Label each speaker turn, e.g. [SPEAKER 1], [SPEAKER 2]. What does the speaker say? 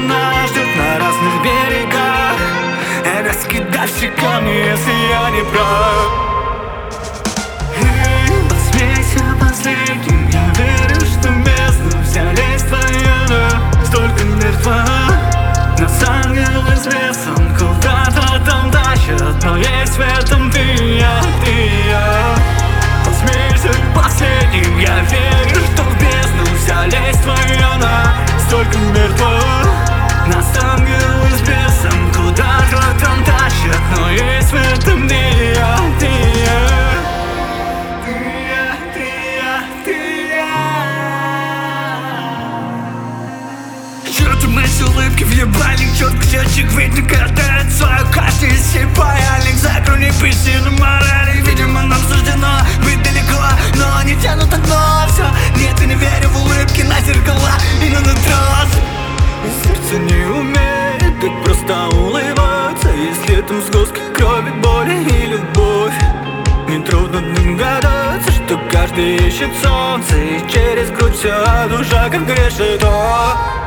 [SPEAKER 1] нас ждет на разных берегах. Раскидай все камни, если я не прав. Посмейся последним, я верю, что бездну взялись твоя, столько мертва. Нас ангелы с бесом куда-то там тащат, но есть в этом ты и я, ты и я. Посмейся последним, я верю, что в бездну взялись твоя, столько мертва. Нас ангелы с бесом куда-то там тащат, но есть в этом ты и я, ты и я. С улыбки в ебальник, четко счетчик видно, катает свою каждый из паяльник. Закруни пыси на морали, видимо нам суждено быть далеко, но они тянут одно все. Нет, я не верю в улыбки на зеркала и на трос. Сердце не умеет так просто улыбаться, если там сгустки крови, боли и любовь. Нетрудно догадаться, что каждый ищет солнце, и через грудь вся душа как грешит.